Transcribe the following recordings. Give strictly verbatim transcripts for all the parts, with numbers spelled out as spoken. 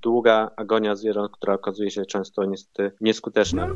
długa agonia zwierząt, która okazuje się często niestety nieskuteczna.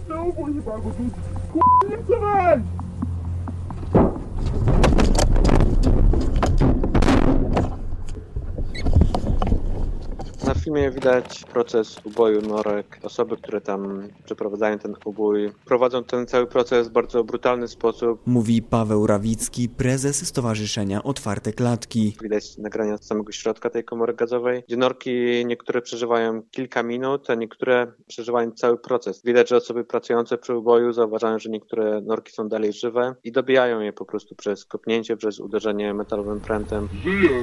Na filmie widać proces uboju norek. Osoby, które tam przeprowadzają ten ubój, prowadzą ten cały proces w bardzo brutalny sposób. Mówi Paweł Rawicki, prezes Stowarzyszenia Otwarte Klatki. Widać nagrania z samego środka tej komory gazowej, gdzie norki niektóre przeżywają kilka minut, a niektóre przeżywają cały proces. Widać, że osoby pracujące przy uboju zauważają, że niektóre norki są dalej żywe i dobijają je po prostu przez kopnięcie, przez uderzenie metalowym prętem. Żyje!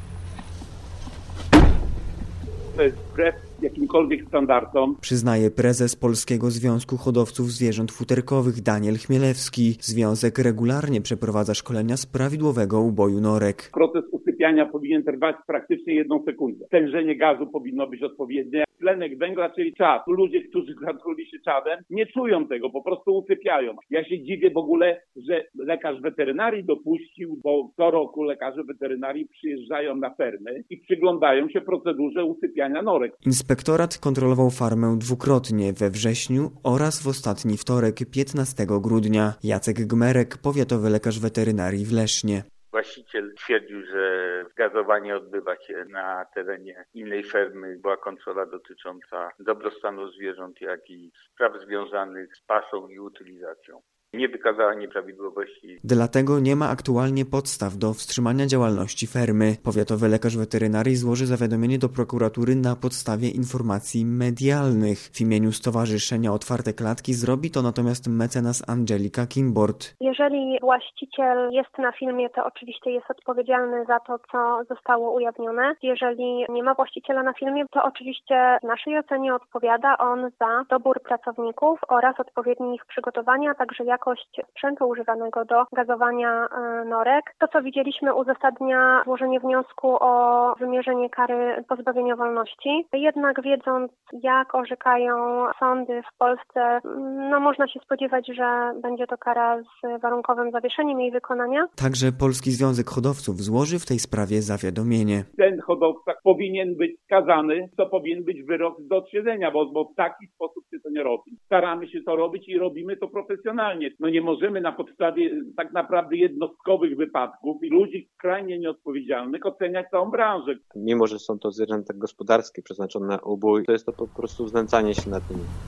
To jest wbrew jakimkolwiek standardom. Przyznaje prezes Polskiego Związku Hodowców Zwierząt Futerkowych Daniel Chmielewski. Związek regularnie przeprowadza szkolenia z prawidłowego uboju norek. Proces usypiania powinien trwać praktycznie jedną sekundę. Stężenie gazu powinno być odpowiednie. Tlenek węgla, czyli czad. Ludzie, którzy zatruli się czadem, nie czują tego, po prostu usypiają. Ja się dziwię w ogóle, że lekarz weterynarii dopuścił, bo co roku lekarze weterynarii przyjeżdżają na fermy i przyglądają się procedurze usypiania norek. Inspektorat kontrolował farmę dwukrotnie, we wrześniu oraz w ostatni wtorek, piętnastego grudnia. Jacek Gmerek, powiatowy lekarz weterynarii w Lesznie. Właściciel twierdził, że gazowanie odbywa się na terenie innej fermy. Była kontrola dotycząca dobrostanu zwierząt, jak i spraw związanych z pasą i utylizacją. Nie wykazała nieprawidłowości. Dlatego nie ma aktualnie podstaw do wstrzymania działalności fermy. Powiatowy lekarz weterynarii złoży zawiadomienie do prokuratury na podstawie informacji medialnych. W imieniu Stowarzyszenia Otwarte Klatki zrobi to natomiast mecenas Angelika Kimbord. Jeżeli właściciel jest na filmie, to oczywiście jest odpowiedzialny za to, co zostało ujawnione. Jeżeli nie ma właściciela na filmie, to oczywiście w naszej ocenie odpowiada on za dobór pracowników oraz odpowiednie ich przygotowania, a także jakość sprzętu używanego do gazowania norek. To, co widzieliśmy, uzasadnia złożenie wniosku o wymierzenie kary pozbawienia wolności. Jednak wiedząc, jak orzekają sądy w Polsce, no można się spodziewać, że będzie to kara z warunkowym zawieszeniem jej wykonania. Także Polski Związek Hodowców złoży w tej sprawie zawiadomienie. Ten hodowca powinien być skazany, to powinien być wyrok do odsiedzenia, bo, bo w taki sposób się to nie robi. Staramy się to robić i robimy to profesjonalnie. No nie możemy na podstawie tak naprawdę jednostkowych wypadków i ludzi skrajnie nieodpowiedzialnych oceniać całą branżę. Mimo że są to zwierzęta gospodarskie przeznaczone na ubój, to jest to po prostu znęcanie się nad nimi.